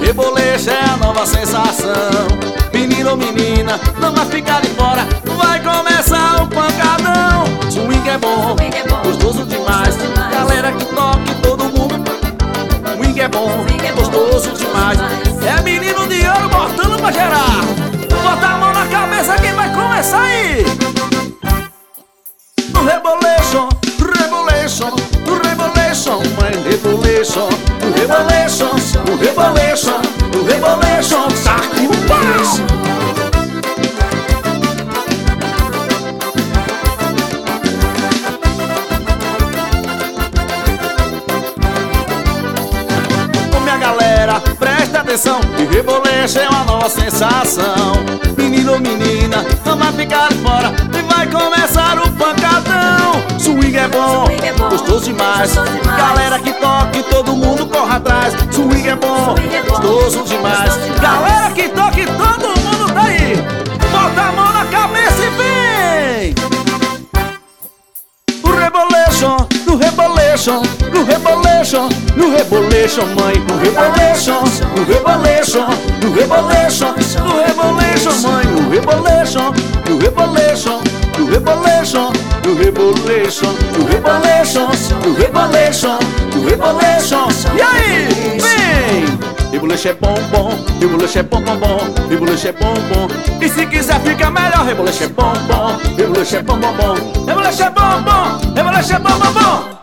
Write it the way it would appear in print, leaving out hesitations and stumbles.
Reboleixo é a nova sensação. Menino ou menina, não vai ficar de fora. Vai começar o pancadão. Swing é bom, gostoso demais. Galera que toca e todo mundo. Swing é bom, gostoso demais. É menino de ouro botando pra gerar. Bota a mão na cabeça que vai começar aí. No reboleixo, reboleixo, no reboleixo, mãe, reboleixo, no reboleixo, no reboleixo, no reboleixo, saque o pau. Galera, presta atenção, que reboleixo é uma nova sensação. Menino ou menina, não vai ficar fora e vai começar o pancadão. Swing é bom, gostoso demais. Galera que toca e todo mundo corre atrás. Swing é bom, gostoso demais. Galera que toca e todo mundo tá aí. Bota a mão na cabeça e vem! O reboleixo, no reboleixo, no reboleixo, no reboleixo, mãe, no reboleixo, no reboleixo, no reboleixo, no reboleixo, mãe, no reboleixo, no reboleixo, no reboleixo, no reboleixo, no reboleixo, no reboleixo, no reboleixo. E aí, vem! Reboleixo é bom, bom, reboleixo é bom, bom, bom, reboleixo é bom, bom. E se quiser ficar melhor, reboleixo é bom, bom, reboleixo é bom, bom, bom, reboleixo é bom, bom, reboleixo é bom, bom, bom.